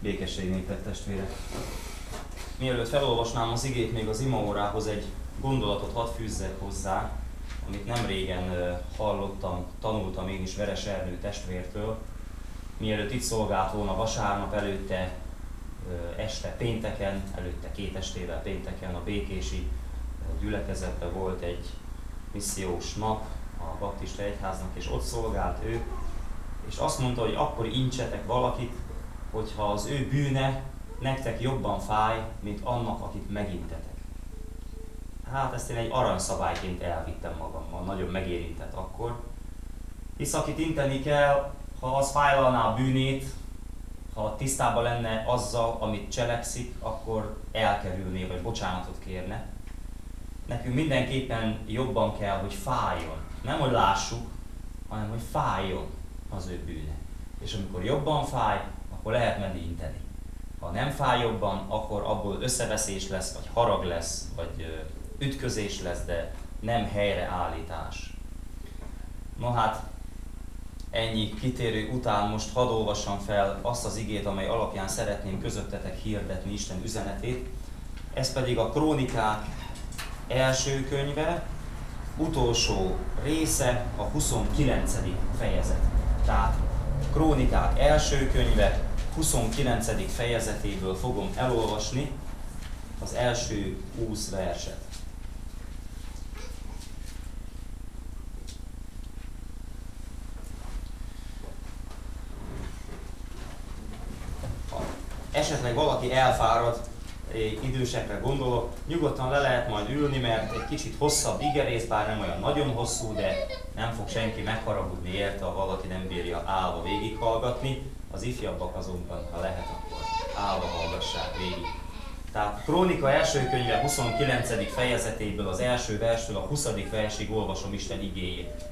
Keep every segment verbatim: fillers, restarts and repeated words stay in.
Békesség néktek, testvérek! Mielőtt felolvasnám az igét, még az imaórához egy gondolatot hadd fűzzek hozzá, amit nem régen hallottam, tanultam én is Veres Ernő testvértől. Mielőtt itt szolgált volna vasárnap, előtte este pénteken, előtte két estével pénteken a békési gyülekezetben volt egy missziós nap a baptista egyháznak, és ott szolgált ő, és azt mondta, hogy akkor incsetek valakit, hogyha az ő bűne nektek jobban fáj, mint annak, akit megintetek. Hát ezt én egy aranyszabályként elvittem magammal, nagyon megérintett akkor. Hisz akit inteni kell, ha az fájlalná a bűnét, ha tisztában lenne azzal, amit cselekszik, akkor elkerülné, vagy bocsánatot kérne. Nekünk mindenképpen jobban kell, hogy fájjon. Nem, hogy lássuk, hanem, hogy fájjon az ő bűne. És amikor jobban fáj, akkor lehet menni inteni. Ha nem fáj jobban, akkor abból összeveszés lesz, vagy harag lesz, vagy ütközés lesz, de nem helyreállítás. No hát, ennyi kitérő után most hadd olvassam fel azt az igét, amely alapján szeretném közöttetek hirdetni Isten üzenetét. Ez pedig a Krónikák első könyve, utolsó része, a huszonkilencedik fejezet. Tehát Krónikák első könyve, huszonkilencedik fejezetéből fogom elolvasni az első húsz verset. Ha esetleg valaki elfárad, idősekre gondolok, nyugodtan le lehet majd ülni, mert egy kicsit hosszabb igerész, bár nem olyan nagyon hosszú, de nem fog senki megharagudni érte, ha valaki nem bírja állva végighallgatni. Az ifjabbak azonban, ha lehet, akkor állva hallgassák végig. Tehát Krónika első könyve huszonkilencedik fejezetéből, az első verstől a huszadik versig olvasom Isten igéjét.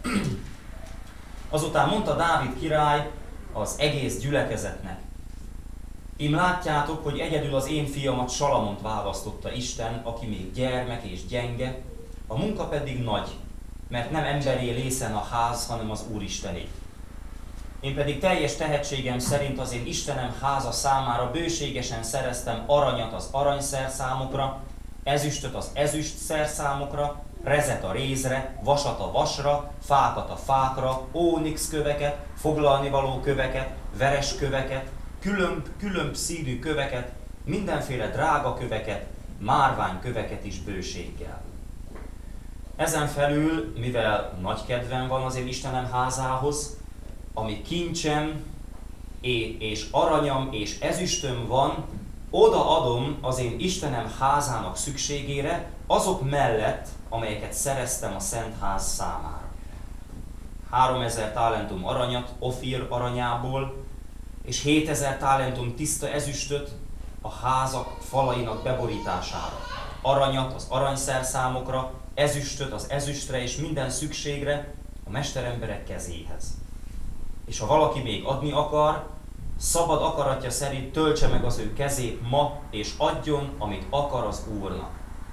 Azután mondta Dávid király az egész gyülekezetnek: Ím látjátok, hogy egyedül az én fiamat Salamont választotta Isten, aki még gyermek és gyenge, a munka pedig nagy, mert nem emberé lészen a ház, hanem az Úristené. Én pedig teljes tehetségem szerint az én Istenem háza számára bőségesen szereztem aranyat az aranyszerszámokra, ezüstöt az ezüst szerszámokra, rezet a rézre, vasat a vasra, fákat a fákra, ónix köveket, foglalnivaló köveket, veres köveket, különb, különb színű köveket, mindenféle drága köveket, márvány köveket is bőséggel. Ezen felül, mivel nagy kedvem van az én Istenem házához, ami kincsem és aranyam és ezüstöm van, odaadom az én Istenem házának szükségére, azok mellett, amelyeket szereztem a szent ház számára. Háromezer talentum aranyat Ofir aranyából, és hétezer talentum tiszta ezüstöt a házak falainak beborítására, aranyat az aranyszerszámokra, ezüstöt az ezüstre és minden szükségre a mesteremberek kezéhez. És ha valaki még adni akar, szabad akaratja szerint töltse meg az ő kezét ma, és adjon, amit akar az Úrnak.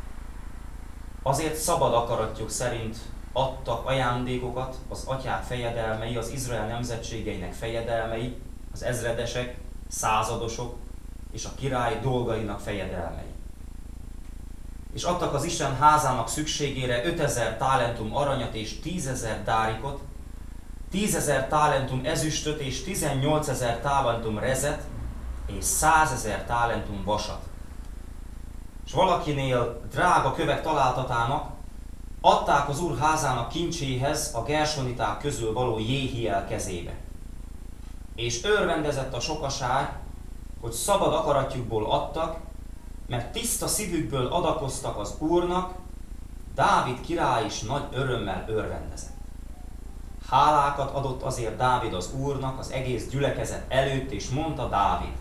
Azért szabad akaratjuk szerint adtak ajándékokat az atyák fejedelmei, az Izrael nemzetségeinek fejedelmei, az ezredesek, századosok és a király dolgainak fejedelmei. És adtak az Isten házának szükségére ötezer talentum aranyat és tízezer dárikot, tízezer talentum ezüstöt és tizennyolcezer talentum rezet és százezer talentum vasat. És valakinél drága kövek találtatának, adták az Úr házának kincséhez a gersoniták közül való Jéhiel kezébe. És örvendezett a sokaság, hogy szabad akaratjukból adtak, mert tiszta szívükből adakoztak az Úrnak, Dávid király is nagy örömmel örvendezett. Hálákat adott azért Dávid az Úrnak az egész gyülekezet előtt, és mondta Dávid: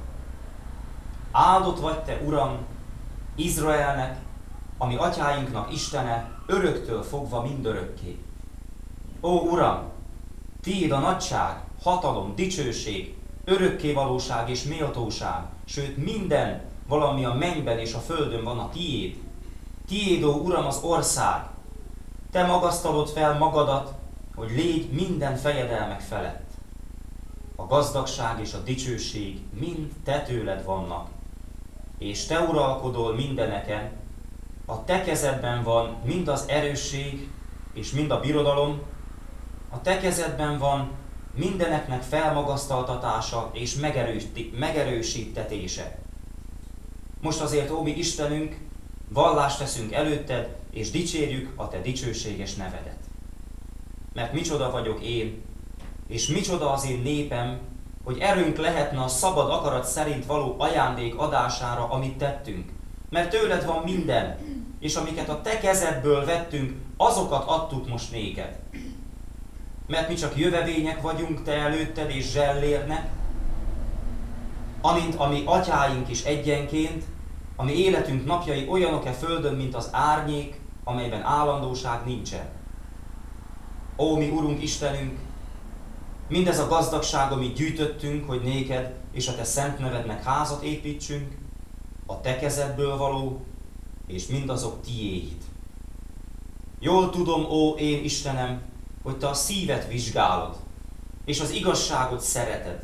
Áldott vagy te, Uram, Izraelnek, ami atyáinknak Istene, öröktől fogva mindörökké. Ó Uram, tiéd a nagyság, hatalom, dicsőség, örökkévalóság és méltóság, sőt minden, valami a mennyben és a földön van a tiéd. Tiéd, ó Uram, az ország. Te magasztalod fel magadat, hogy légy minden fejedelmek felett. a gazdagság és a dicsőség mind te tőled vannak, és te uralkodol mindeneken, a te kezedben van mind az erősség és mind a birodalom, a te kezedben van mindeneknek felmagasztaltatása és megerős, megerősítetése. Most azért, ó mi Istenünk, vallást teszünk előtted, és dicsérjük a te dicsőséges nevedet. Mert micsoda vagyok én, és micsoda az én népem, hogy erőnk lehetne a szabad akarat szerint való ajándék adására, amit tettünk. Mert tőled van minden, és amiket a te kezedből vettünk, azokat adtuk most néked. Mert mi csak jövevények vagyunk te előtted és zsellérnek, amint a mi atyáink is egyenként, a mi életünk napjai olyanok-e földön, mint az árnyék, amelyben állandóság nincsen. Ó, mi Urunk Istenünk, mindez a gazdagság, amit gyűjtöttünk, hogy néked és a te szent nevednek házat építsünk, a te kezedből való, és mindazok tiéd. Jól tudom, ó én Istenem, hogy te a szívet vizsgálod, és az igazságot szereted.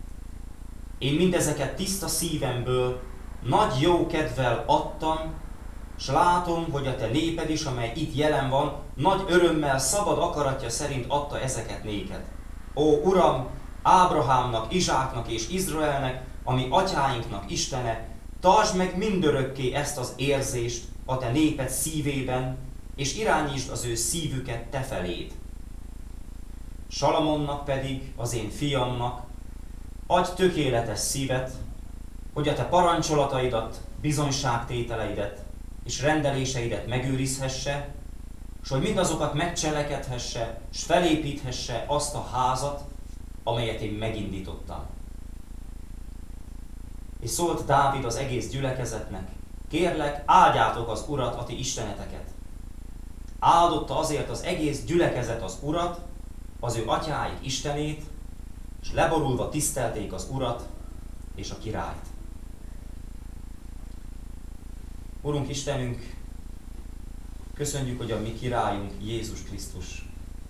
Én mindezeket tiszta szívemből, nagy jó kedvel adtam, s látom, hogy a te néped is, amely itt jelen van, nagy örömmel, szabad akaratja szerint adta ezeket néked. Ó Uram, Ábrahámnak, Izsáknak és Izraelnek, ami atyáinknak Istene, tartsd meg mindörökké ezt az érzést a te néped szívében, és irányítsd az ő szívüket te feléd. Salamonnak pedig, az én fiamnak, adj tökéletes szívet, hogy a te parancsolataidat, bizonyságtételeidet és rendeléseidet megőrizhesse, és hogy mindazokat megcselekedhesse, és felépíthesse azt a házat, amelyet én megindítottam. És szólt Dávid az egész gyülekezetnek, kérlek, áldjátok az Urat, a ti isteneteket. Áldotta azért az egész gyülekezet az Urat, az ő atyáik Istenét, és leborulva tisztelték az Urat és a királyt. Urunk Istenünk, köszönjük, hogy a mi királyunk Jézus Krisztus,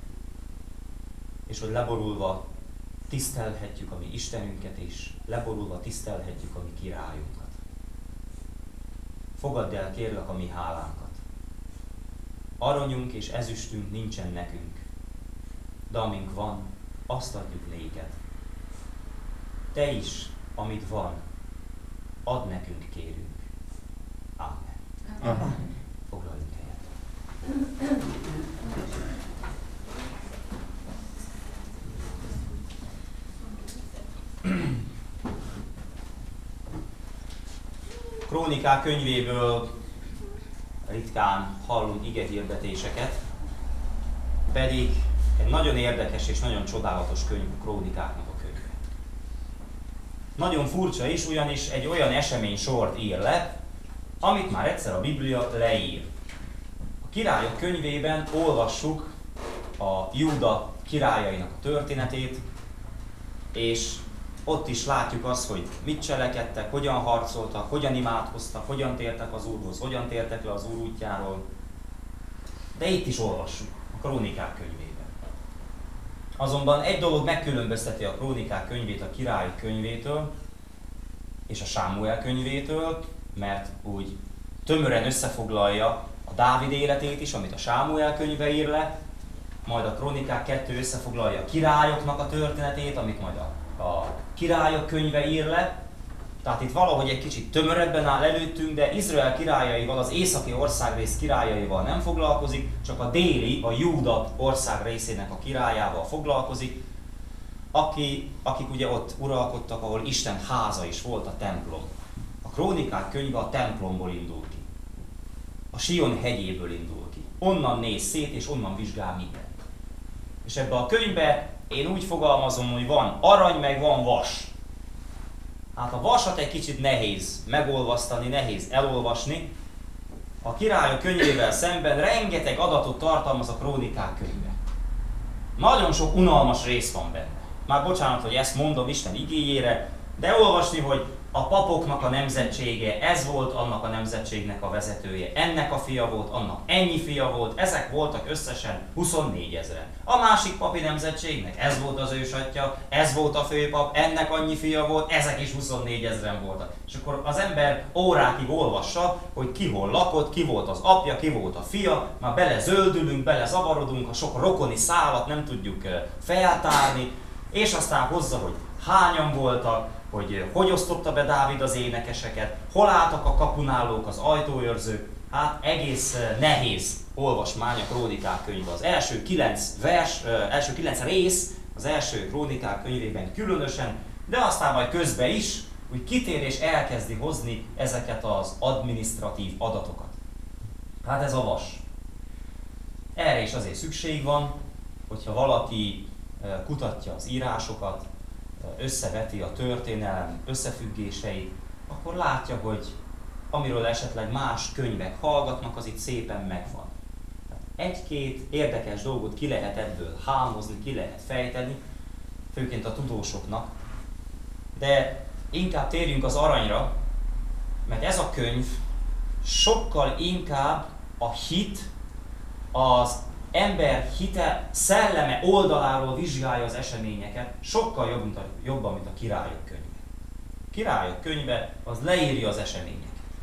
és hogy leborulva tisztelhetjük a mi Istenünket, és leborulva tisztelhetjük a mi királyunkat. Fogadd el, kérlek, a mi hálánkat. Aranyunk és ezüstünk nincsen nekünk, de amink van, azt adjuk néked. Te is, amit van, add nekünk, kérünk. Ámen. Aha. Foglaljunk helyet. Krónikák könyvéből ritkán hallunk igehirdetéseket, pedig egy nagyon érdekes és nagyon csodálatos könyv a Krónikáknak a könyve. Nagyon furcsa is, ugyanis egy olyan esemény sort ír le, amit már egyszer a Biblia leír. A Királyok könyvében olvassuk a Júda királyainak a történetét, és ott is látjuk azt, hogy mit cselekedtek, hogyan harcoltak, hogyan imádkoztak, hogyan tértek az Úrhoz, hogyan tértek le az Úr útjáról. De itt is olvassuk a Krónikák könyvében. Azonban egy dolog megkülönbözteti a Krónikák könyvét a Királyok könyvétől és a Sámuel könyvétől, mert úgy tömören összefoglalja a Dávid életét is, amit a Sámuel könyve ír le, majd a Krónikák kettő összefoglalja a királyoknak a történetét, amit majd a a Királyok könyve ír le, tehát itt valahogy egy kicsit tömörebben áll előttünk, de Izrael királyaival, az északi országrész királyaival nem foglalkozik, csak a déli, a Júda ország részének a királyával foglalkozik, aki, akik ugye ott uralkodtak, ahol Isten háza is volt, a templom. A Krónikák könyve a templomból indul ki. A Sion hegyéből indul ki. Onnan néz szét, és onnan vizsgál mindent. És ebbe a könyvbe én úgy fogalmazom, hogy van arany, meg van vas. Hát a vasat egy kicsit nehéz megolvasztani, nehéz elolvasni. A Királyok könyvével szemben rengeteg adatot tartalmaz a Krónikák könyve. Nagyon sok unalmas rész van benne. Már bocsánat, hogy ezt mondom Isten igéjére, De olvasni, hogy a papoknak a nemzetsége, ez volt annak a nemzetségnek a vezetője, ennek a fia volt, annak ennyi fia volt, ezek voltak összesen huszonnégy ezren. A másik papi nemzetségnek ez volt az ősatja, ez volt a főpap, ennek annyi fia volt, ezek is huszonnégy ezren voltak. És akkor az ember órákig olvassa, hogy ki hol lakott, ki volt az apja, ki volt a fia, már belezöldülünk, belezavarodunk, a sok rokoni szálat nem tudjuk feltárni, és aztán hozza, hogy hányan voltak, hogy hogy osztotta be Dávid az énekeseket, hol álltak a kapunállók, az ajtóőrzők. Hát egész nehéz olvasmány a Krónikák könyve. Az első kilenc vers, első kilenc rész az első Krónikák könyvében különösen, de aztán majd közben is, úgy kitér és elkezdi hozni ezeket az adminisztratív adatokat. Hát ez a vas. Erre is azért szükség van, hogyha valaki kutatja az írásokat, összeveti a történelem összefüggéseit, akkor látja, hogy amiről esetleg más könyvek hallgatnak, az itt szépen megvan. Egy-két érdekes dolgot ki lehet ebből hámozni, ki lehet fejteni, főként a tudósoknak, de inkább térjünk az aranyra, mert ez a könyv sokkal inkább a hit, az ember hite, szelleme oldaláról vizsgálja az eseményeket, sokkal jobb, mint a, jobban, mint a Királyok könyve. A Királyok könyve az leírja az eseményeket.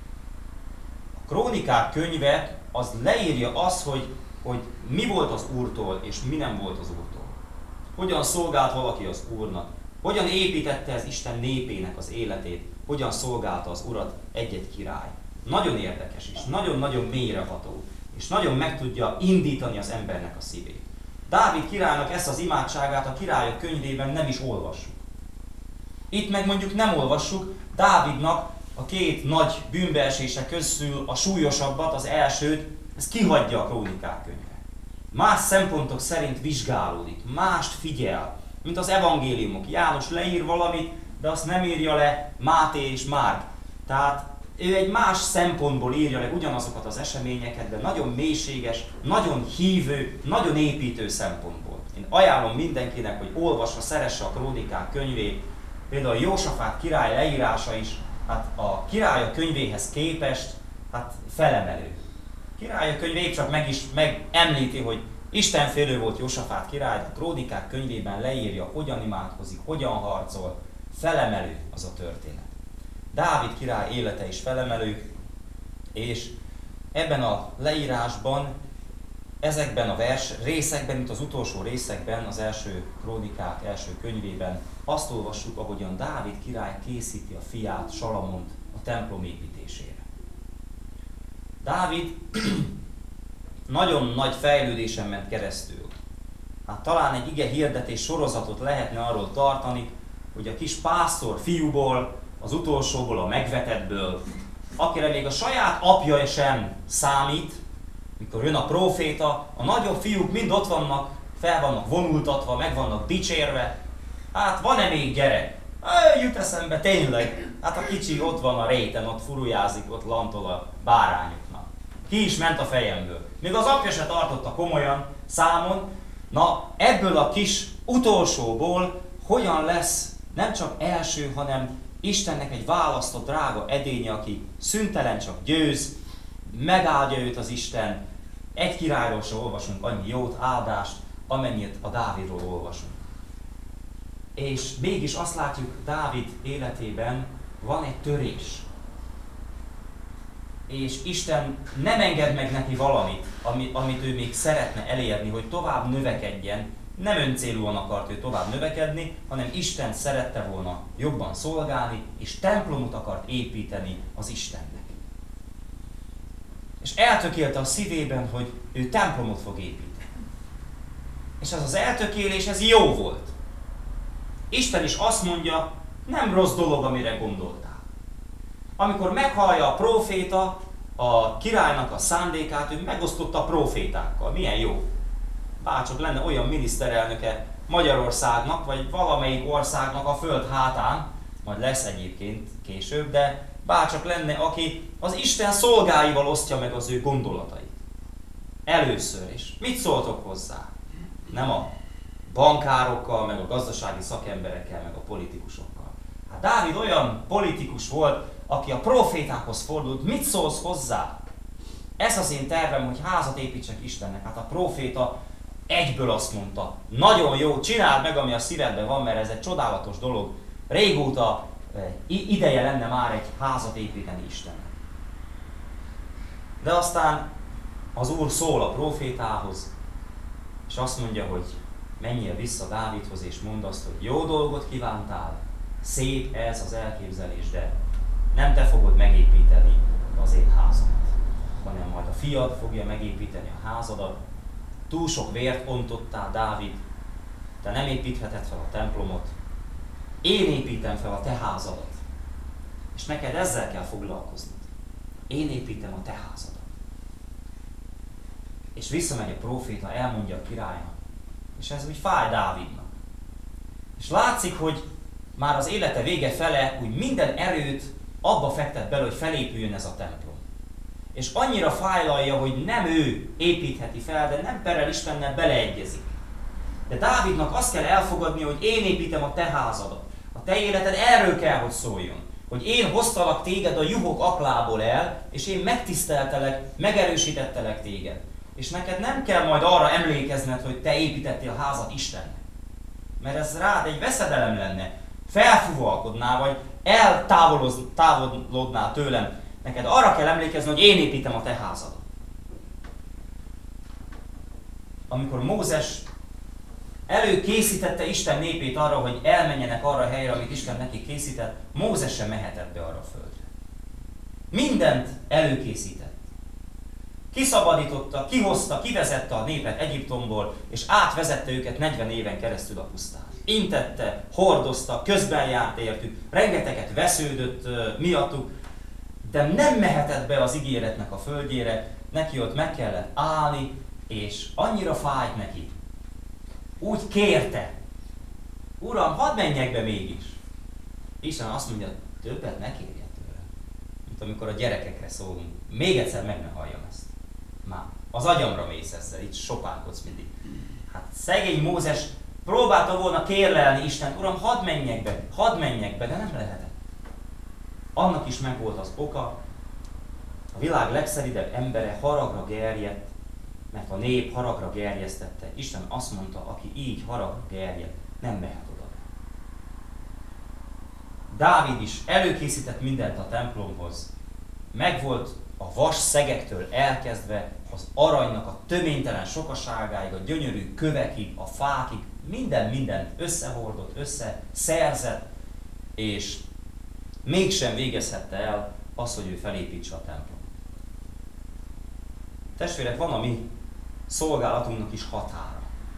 A Krónikák könyve az leírja azt, hogy, hogy mi volt az Úrtól, és mi nem volt az Úrtól. Hogyan szolgált valaki az Úrnak, hogyan építette az Isten népének az életét, hogyan szolgálta az Urat egy-egy király. Nagyon érdekes is, nagyon-nagyon mélyreható, és nagyon meg tudja indítani az embernek a szívét. Dávid királynak ezt az imádságát a Királyok könyvében nem is olvassuk. Itt meg mondjuk nem olvassuk Dávidnak a két nagy bűnbeesése közül a súlyosabbat, az elsőt, ezt kihagyja a Krónikák könyve. Más szempontok szerint vizsgálódik, mást figyel, mint az evangéliumok. János leír valamit, de azt nem írja le Máté és Márk. Tehát ő egy más szempontból írja le ugyanazokat az eseményeket, de nagyon mélységes, nagyon hívő, nagyon építő szempontból. Én ajánlom mindenkinek, hogy olvassa, szeresse a Krónikák könyvét. Például Jósafát király leírása is, hát a Királyok könyvéhez képest, hát felemelő. Királyok könyve épp csak meg is megemlíti, hogy istenfélő volt Jósafát király, a Krónikák könyvében leírja, hogyan imádkozik, hogyan harcol, felemelő az a történet. Dávid király élete is felemelő, és ebben a leírásban, ezekben a vers részekben, mint az utolsó részekben, az első Krónikák első könyvében azt olvassuk, ahogyan Dávid király készíti a fiát, Salamont a templom építésére. Dávid nagyon nagy fejlődésen ment keresztül. Hát talán egy ige hirdetés sorozatot lehetne arról tartani, hogy a kis pásztor fiúból, az utolsóból, a megvetettből, akire még a saját apja sem számít, mikor jön a próféta, a nagyobb fiúk mind ott vannak, fel vannak vonultatva, meg vannak dicsérve. Hát van-e még gyerek? Há, jut eszembe, tényleg. Hát a kicsi ott van a réten, ott furujázik, ott lantol a bárányoknak. Ki is ment a fejemből. Még az apja se tartotta komolyan számon. Na, ebből a kis utolsóból hogyan lesz nem csak első, hanem Istennek egy választott drága edénye, aki szüntelen csak győz, megáldja őt az Isten. Egy királyról se olvasunk annyi jót, áldást, amennyit a Dávidról olvasunk. És mégis azt látjuk, Dávid életében van egy törés. És Isten nem enged meg neki valamit, amit, amit ő még szeretne elérni, hogy tovább növekedjen. Nem öncélúan akart ő tovább növekedni, hanem Isten szerette volna jobban szolgálni, és templomot akart építeni az Istennek. És eltökélte a szívében, hogy ő templomot fog építeni. És ez az eltökélés, ez jó volt. Isten is azt mondja, nem rossz dolog, amire gondoltál. Amikor meghallja a próféta a királynak a szándékát, ő megosztotta a prófétákkal. Milyen jó. Bárcsak lenne olyan miniszterelnöke Magyarországnak, vagy valamelyik országnak a föld hátán, majd lesz egyébként később, de bárcsak lenne, aki az Isten szolgáival osztja meg az ő gondolatait. Először is. Mit szóltok hozzá? Nem a bankárokkal, meg a gazdasági szakemberekkel, meg a politikusokkal. Hát Dávid olyan politikus volt, aki a profétákhoz fordult. Mit szólsz hozzá? Ez az én tervem, hogy házat építsek Istennek. Hát a proféta egyből azt mondta, nagyon jó, csináld meg, ami a szívedben van, mert ez egy csodálatos dolog. Régóta ideje lenne már egy házat építeni Istennek. De aztán az Úr szól a profétához, és azt mondja, hogy menjél vissza Dávidhoz, és mondd azt, hogy jó dolgot kívántál, szép ez az elképzelés, de nem te fogod megépíteni az én házamat, hanem majd a fiad fogja megépíteni a házadat. Túl sok vért ontottál, Dávid, te nem építheted fel a templomot, én építem fel a te házadat, és neked ezzel kell foglalkoznod. Én építem a te házadat. És visszamegy a próféta, elmondja a királynak, és ez úgy fáj Dávidnak. És látszik, hogy már az élete vége fele úgy minden erőt abba fektet bele, hogy felépüljön ez a templom. És annyira fájlalja, hogy nem ő építheti fel, de nem perel Istennel beleegyezik. De Dávidnak azt kell elfogadni, hogy én építem a te házadat. A te életed erről kell, hogy szóljon. Hogy én hoztalak téged a juhok aklából el, és én megtiszteltelek, megerősítettelek téged. És neked nem kell majd arra emlékezned, hogy te építettél a házat Istennek. Mert ez rád egy veszedelem lenne. Felfúvalkodnál, vagy eltávolodnál tőlem. Neked arra kell emlékezni, hogy én építem a te házadat. Amikor Mózes előkészítette Isten népét arra, hogy elmenjenek arra a helyre, amit Isten neki készített, Mózes sem mehetett be arra a földre. Mindent előkészített. Kiszabadította, kihozta, kivezette a népet Egyiptomból, és átvezette őket negyven éven keresztül a pusztán. Intette, hordozta, közben járt értük, rengeteget vesződött uh, miattuk, de nem mehetett be az ígéretnek a földjére, neki ott meg kellett állni, és annyira fájt neki. Úgy kérte, Uram, hadd menjek be mégis. Isten azt mondja, többet ne kérjen tőle. Mint amikor a gyerekekre szólunk. Még egyszer meg ne halljam ezt. Már az agyamra mész ezzel, itt sopánkodsz mindig. Hát szegény Mózes próbálta volna kérlelni Istent, Uram, hadd menjek be, hadd menjek be, de nem lehetett. Annak is megvolt az oka, a világ legszelidebb embere haragra gerjedt, mert a nép haragra gerjesztette. Isten azt mondta, aki így haragra gerjed, nem mehet oda. Dávid is előkészített mindent a templomhoz. Megvolt a vas szegektől elkezdve az aranynak a töménytelen sokaságáig, a gyönyörű kövekig, a fákig, minden mindent összehordott, összeszerzett, és mégsem végezhette el azt, hogy ő felépítse a templom. Testvérek, van a mi szolgálatunknak is határa.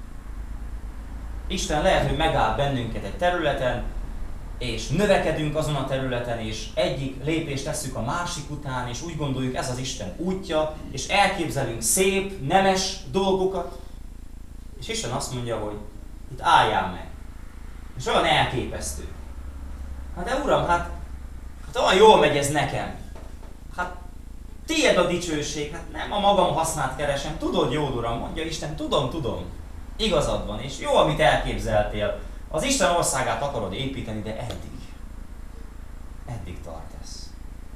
Isten lehet, hogy megáll bennünket egy területen, és növekedünk azon a területen, és egyik lépést tesszük a másik után, és úgy gondoljuk, ez az Isten útja, és elképzelünk szép, nemes dolgokat, és Isten azt mondja, hogy itt álljál meg. És olyan elképesztő. Hát de Uram, hát, hát olyan jól megy ez nekem. Hát tiéd a dicsőség, hát nem a magam hasznát keresem. Tudod, jó Uram, mondja Isten, tudom, tudom. Igazad van, és jó, amit elképzeltél. Az Isten országát akarod építeni, de eddig. Eddig tart ez.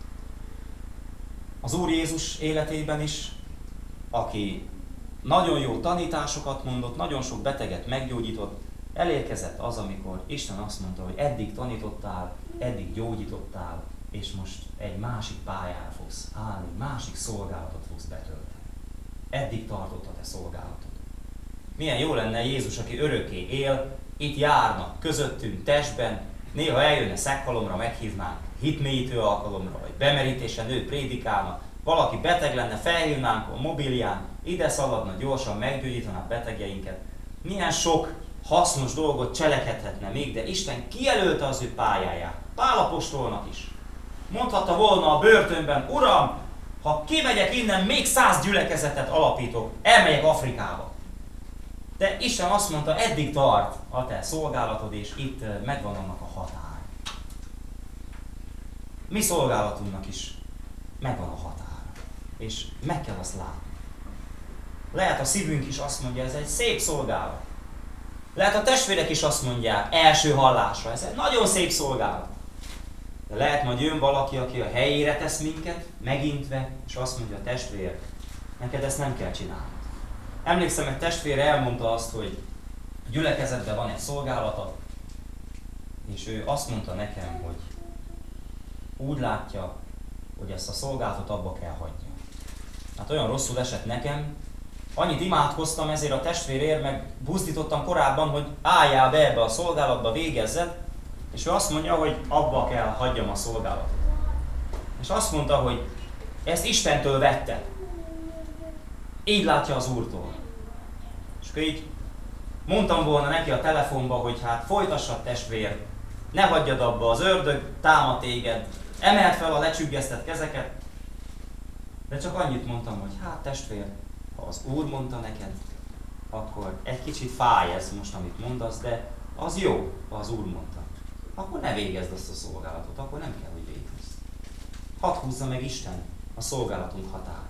Az Úr Jézus életében is, aki nagyon jó tanításokat mondott, nagyon sok beteget meggyógyított, elérkezett az, amikor Isten azt mondta, hogy eddig tanítottál, eddig gyógyítottál, és most egy másik pályára fogsz állni, másik szolgálatot fogsz betölteni. Eddig tartott a te szolgálatod. Milyen jó lenne Jézus, aki örökké él, itt járna közöttünk testben, néha eljönne szekhalomra, meghívnánk hitmélyítő alkalomra, vagy bemerítésen ő prédikálna, valaki beteg lenne, felhívnánk a mobilján, ide szaladna, gyorsan meggyógyítaná betegjeinket. Milyen sok hasznos dolgot cselekedhetne még, de Isten kijelölte az ő pályáját, Pál apostolnak is. Mondhatta volna a börtönben, Uram, ha kimegyek innen, még száz gyülekezetet alapítok, elmegyek Afrikába. De Isten azt mondta, eddig tart a te szolgálatod, és itt megvan annak a határ. Mi szolgálatunknak is megvan a határ, és meg kell azt látni. Lehet a szívünk is azt mondja, ez egy szép szolgálat. Lehet a testvérek is azt mondják első hallásra, ez egy nagyon szép szolgálat. De lehet majd jön valaki, aki a helyére tesz minket, megintve, és azt mondja, a testvér, neked ezt nem kell csinálni. Emlékszem, egy testvér elmondta azt, hogy gyülekezetben van egy szolgálata, és ő azt mondta nekem, hogy úgy látja, hogy ezt a szolgálatot abba kell hagyja. Hát olyan rosszul esett nekem, annyit imádkoztam ezért a testvérért, meg buzdítottam korábban, hogy álljál be ebbe a szolgálatba, végezzed, és ő azt mondja, hogy abba kell hagyjam a szolgálatot. És azt mondta, hogy ezt Istentől vette. Így látja az Úrtól. És akkor így mondtam volna neki a telefonba, hogy hát folytassad testvér, ne hagyjad abba, az ördög támad téged, emeld fel a lecsüggesztett kezeket. De csak annyit mondtam, hogy hát testvér, ha az Úr mondta neked, akkor egy kicsit fáj ez most, amit mondasz, de az jó, ha az Úr mondta. Akkor ne végezd azt a szolgálatot, akkor nem kell, hogy végezd. Hadd húzza meg Isten a szolgálatunk határait.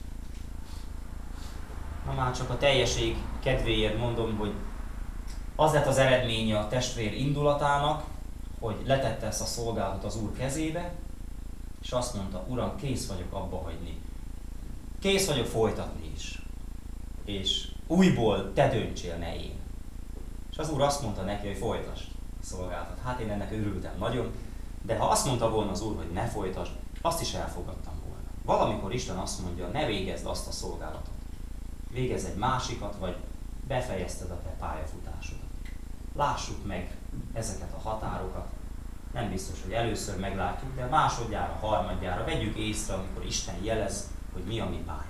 Na már csak a teljeség kedvéért mondom, hogy az lett az eredménye a testvér indulatának, hogy letette ezt a szolgálatot az Úr kezébe, és azt mondta, Uram, kész vagyok abba hagyni. Kész vagyok folytatni is. És újból te döntsél, ne én. És az Úr azt mondta neki, hogy folytasd a szolgálatot. Hát én ennek örültem nagyon, de ha azt mondta volna az Úr, hogy ne folytasd, azt is elfogadtam volna. Valamikor Isten azt mondja, ne végezd azt a szolgálatot. Végezz egy másikat, vagy befejezted a te pályafutásodat. Lássuk meg ezeket a határokat. Nem biztos, hogy először meglátjuk, de másodjára, harmadjára vegyük észre, amikor Isten jelez, hogy mi a mi pályánk.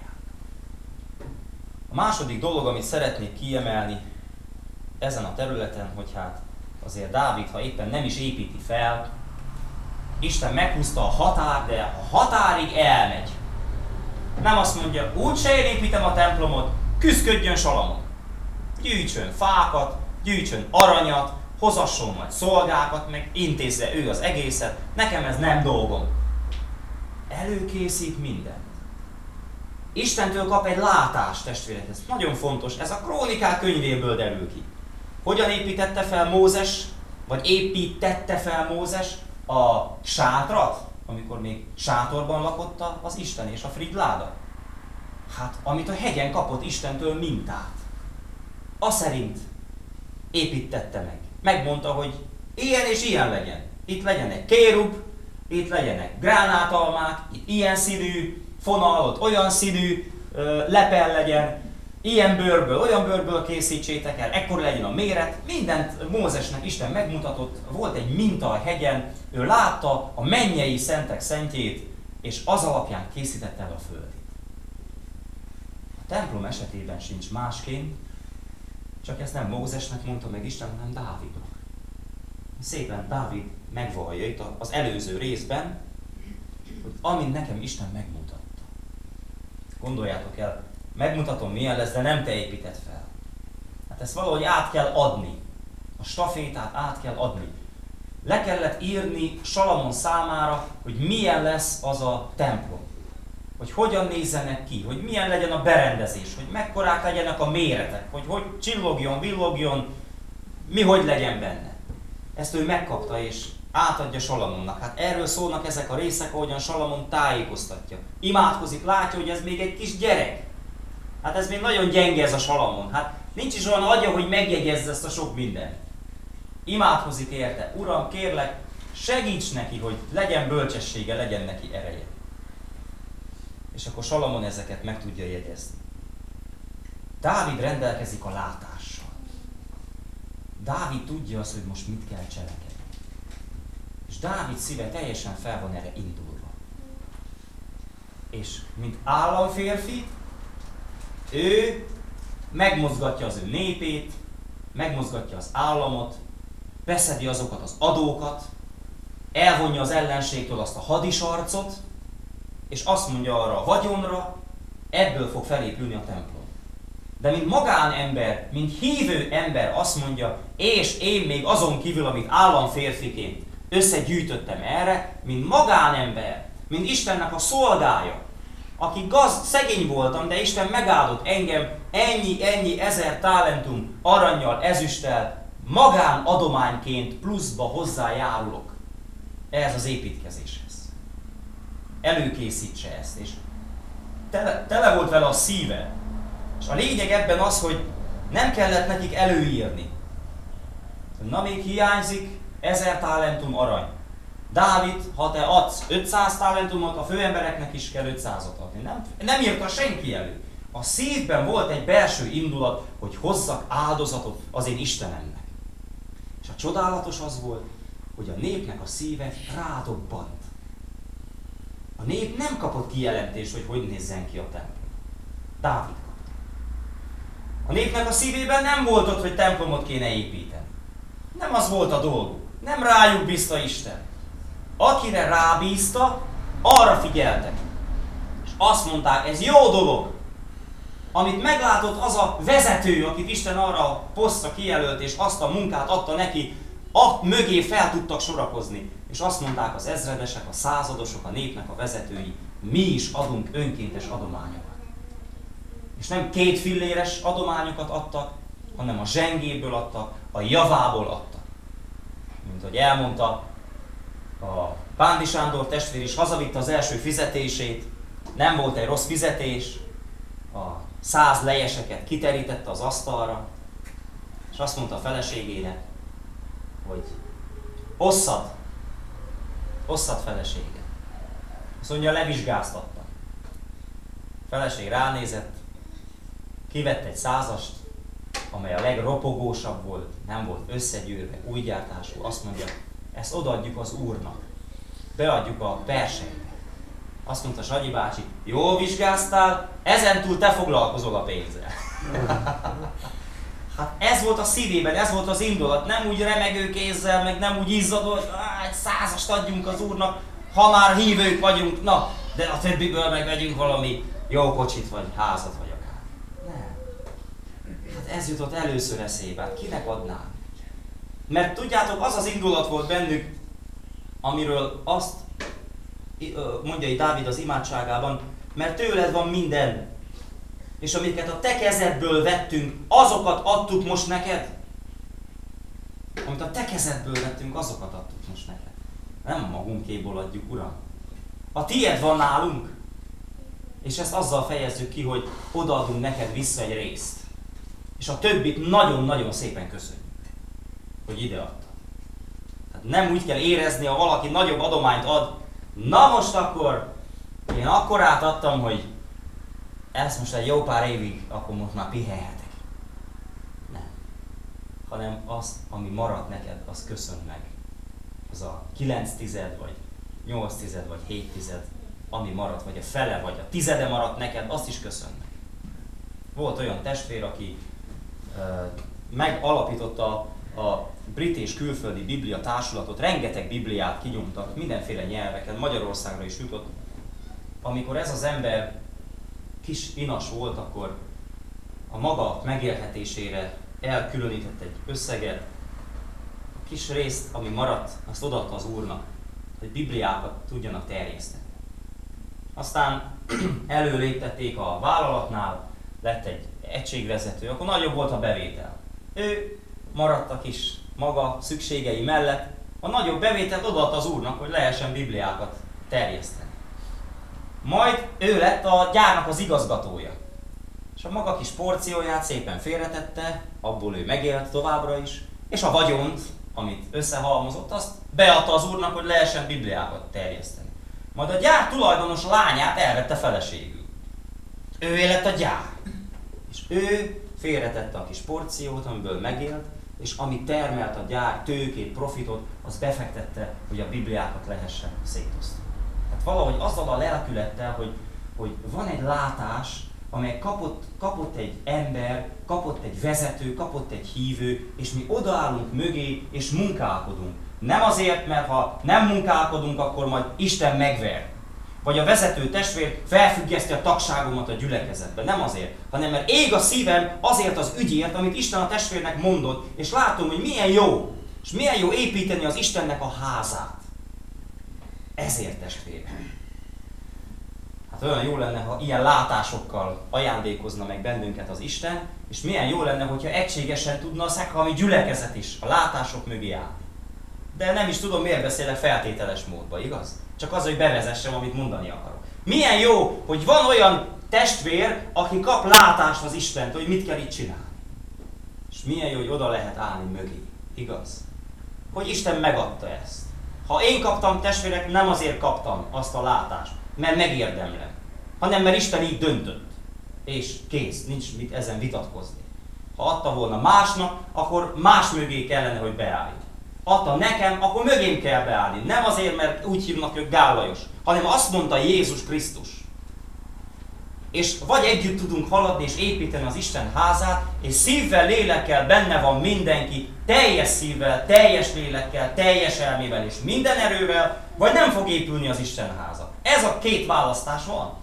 A második dolog, amit szeretnék kiemelni ezen a területen, hogy hát azért Dávid, ha éppen nem is építi fel, Isten meghúzta a határ, de a határig elmegy. Nem azt mondja, úgyse én építem a templomot, küszködjön Salamon. Gyűjtsön fákat, gyűjtsön aranyat, hozasson majd szolgákat, meg intézze ő az egészet, nekem ez nem dolgom. Előkészít mindent. Istentől kap egy látást, testvérek, ez nagyon fontos, ez a Krónikák könyvéből derül ki. Hogyan építette fel Mózes, vagy építette fel Mózes a sátrat, amikor még sátorban lakott az Isten és a frigláda? Hát, amit a hegyen kapott Istentől mintát. Az szerint építette meg. Megmondta, hogy ilyen és ilyen legyen. Itt legyen egy kérub, itt legyenek gránátalmák, itt ilyen színű fonal, ott olyan színű ö, lepel legyen, ilyen bőrből, olyan bőrből készítsétek el, ekkor legyen a méret. Mindent Mózesnek Isten megmutatott, volt egy minta a hegyen, ő látta a mennyei szentek szentjét, és az alapján készítette el a földet. A templom esetében sincs másként, csak ezt nem Mózesnek mondta meg Isten, hanem Dávidnak. Szépen Dávid megvallja itt az előző részben, hogy amint nekem Isten megmutatta. Gondoljátok el, megmutatom milyen lesz, de nem te építed fel. Hát ezt valahogy át kell adni. A stafétát át kell adni. Le kellett írni Salamon számára, hogy milyen lesz az a templom. Hogy hogyan nézzenek ki, hogy milyen legyen a berendezés, hogy mekkorák legyenek a méretek, hogy hogy csillogjon, villogjon, mi hogy legyen benne. Ezt ő megkapta és átadja Salamonnak. Hát erről szólnak ezek a részek, ahogyan Salamon tájékoztatja. Imádkozik, látja, hogy ez még egy kis gyerek. Hát ez még nagyon gyenge ez a Salamon. Hát nincs is olyan agya, hogy megjegyezze ezt a sok mindent. Imádkozik érte. Uram, kérlek, segíts neki, hogy legyen bölcsessége, legyen neki ereje. És akkor Salamon ezeket meg tudja jegyezni. Dávid rendelkezik a látással. Dávid tudja azt, hogy most mit kell cselekedni. És Dávid szíve teljesen fel van erre indulva. És mint államférfi, ő megmozgatja az ő népét, megmozgatja az államot, beszedi azokat az adókat, elvonja az ellenségtől azt a hadisarcot, és azt mondja arra a vagyonra, ebből fog felépülni a templom. De mint magánember, mint hívő ember azt mondja, és én még azon kívül, amit államférfiként összegyűjtöttem erre, mint magánember, mint Istennek a szolgája, aki gaz, szegény voltam, de Isten megáldott engem ennyi, ennyi ezer talentum aranyjal, ezüsttel, magánadományként pluszba hozzájárulok. ehhez az építkezéshez. Előkészítse ezt, és tele, tele volt vele a szíve. És a lényeg ebben az, hogy nem kellett nekik előírni. Na, még hiányzik ezer talentum arany. Dávid, ha te adsz ötszáz talentumot, a főembereknek is kell ötszázat adni. Nem, nem írta senki elő. A szívben volt egy belső indulat, hogy hozzak áldozatot az én Istenemnek. És a csodálatos az volt, hogy a népnek a szíve rádobbant. A nép nem kapott kijelentést, hogy hogy nézzen ki a templom. Dávid kapta. A népnek a szívében nem volt ott, hogy templomot kéne építeni. Nem az volt a dolguk. Nem rájuk bízta Isten. Akire rábízta, arra figyeltek. És azt mondták, ez jó dolog. Amit meglátott az a vezető, akit Isten arra a posztra kijelölt, és azt a munkát adta neki, a mögé fel tudtak sorakozni. És azt mondták az ezredesek, a századosok, a népnek a vezetői, mi is adunk önkéntes adományokat. És nem két filléres adományokat adtak, hanem a zsengéből adtak, a javából adtak. Mint hogy elmondta, a Bándi Sándor testvér is hazavitte az első fizetését, nem volt egy rossz fizetés, a száz lejeseket kiterítette az asztalra, és azt mondta a feleségének, hogy osszad, osszad feleséget. Azt mondja, levizsgáztatta. A feleség ránézett, kivett egy százast, amely a legropogósabb volt, nem volt összegyűrve, új gyártású, azt mondja, ezt odaadjuk az Úrnak, beadjuk a persejbe. Azt mondta Sanyi bácsi, jól vizsgáztál, ezentúl te foglalkozol a pénzzel. Hát ez volt a szívében, ez volt az indulat, nem úgy remegő kézzel, meg nem úgy izzadó, hogy egy százast adjunk az Úrnak, ha már hívők vagyunk, na, de a többiből meg vegyünk valami jó kocsit, vagy házat, vagy akár. Nem. Hát ez jutott először eszébe, hát kinek adnám? Mert tudjátok, az az indulat volt bennük, amiről azt mondja itt Dávid az imádságában, mert tőled van minden. És amiket a te kezedből vettünk, azokat adtuk most neked. Amit a te kezedből vettünk, azokat adtuk most neked. Nem a magunkéból adjuk, Uram. A tiéd van nálunk. És ezt azzal fejezzük ki, hogy odaadunk neked vissza egy részt. És a többit nagyon-nagyon szépen köszönjük, hogy ide adtad. Tehát nem úgy kell érezni, ha valaki nagyobb adományt ad, na most akkor én akkorát adtam, hogy ezt most egy jó pár évig, akkor most már pihenhetek. Nem. Hanem azt, ami maradt neked, azt köszönd meg. Az a kilenc tized, vagy nyolc tized, vagy hét tized, ami maradt, vagy a fele, vagy a tizede maradt neked, azt is köszönd meg. Volt olyan testvér, aki uh, megalapította a brit és külföldi biblia társulatot, rengeteg bibliát kinyomtak, mindenféle nyelveken, Magyarországra is jutott. Amikor ez az ember kis inas volt, akkor a maga megélhetésére elkülönített egy összeget, a kis részt, ami maradt, azt odaadta az Úrnak, hogy bibliákat tudjanak terjeszteni. Aztán előléptették a vállalatnál, lett egy egységvezető, akkor nagyobb volt a bevétel. Ő maradt a kis maga szükségei mellett, a nagyobb bevételt odaadta az Úrnak, hogy lehessen bibliákat terjeszteni. Majd ő lett a gyárnak az igazgatója. És a maga kis porcióját szépen félretette, abból ő megélt továbbra is, és a vagyont, amit összehalmozott, azt beadta az Úrnak, hogy lehessen bibliákat terjeszteni. Majd a gyár tulajdonos lányát elvette feleségül. Ő lett a gyár. És ő félretette a kis porciót, amiből megélt, és amit termelt a gyár, tőkét, profitot, az befektette, hogy a bibliákat lehessen szétosztani. Tehát valahogy azzal a lelkülettel, hogy, hogy van egy látás, amely kapott, kapott egy ember, kapott egy vezető, kapott egy hívő, és mi odaállunk mögé, és munkálkodunk. Nem azért, mert ha nem munkálkodunk, akkor majd Isten megver. Vagy a vezető testvér felfüggeszti a tagságomat a gyülekezetben. Nem azért, hanem mert ég a szívem azért az ügyért, amit Isten a testvérnek mondott, és látom, hogy milyen jó, és milyen jó építeni az Istennek a házát. Ezért, testvérem. Hát olyan jó lenne, ha ilyen látásokkal ajándékozna meg bennünket az Isten, és milyen jó lenne, hogyha egységesen tudna a Szekhami gyülekezet is a látások mögé állni. De nem is tudom, miért beszélek feltételes módba, igaz? Csak az, hogy bevezessem, amit mondani akarok. Milyen jó, hogy van olyan testvér, aki kap látást az Istentől, hogy mit kell itt csinálni. És milyen jó, hogy oda lehet állni mögé, igaz? Hogy Isten megadta ezt. Ha én kaptam, testvérek, nem azért kaptam azt a látást, mert megérdemlem, hanem mert Isten így döntött. És kész, nincs mit ezen vitatkozni. Ha adta volna másnak, akkor más mögé kellene, hogy beállj. Adta nekem, akkor mögém kell beállni. Nem azért, mert úgy hívnak ők Gál Lajos, hanem azt mondta Jézus Krisztus. És vagy együtt tudunk haladni és építeni az Isten házát, és szívvel, lélekkel benne van mindenki, teljes szívvel, teljes lélekkel, teljes elmével és minden erővel, vagy nem fog épülni az Isten háza. Ez a két választás van.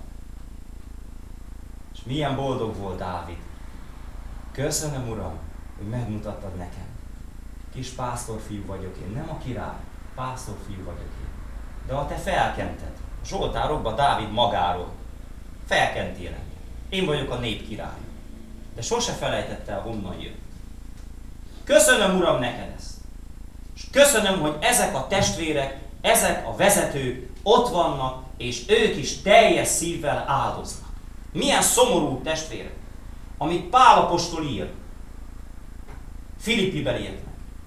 És milyen boldog volt Dávid. Köszönöm, Uram, hogy megmutattad nekem. Kis pásztorfiú vagyok én, nem a király, pásztorfiú vagyok én. De ha te felkented, a Zsoltárokban Dávid magáról, felkentél engem. Én vagyok a nép királya. De sose felejtette el, honnan jött. Köszönöm, Uram, neked ezt. És köszönöm, hogy ezek a testvérek, ezek a vezetők ott vannak, és ők is teljes szívvel áldoznak. Milyen szomorú, testvérek, amit Pál apostol ír Filippi belieknek.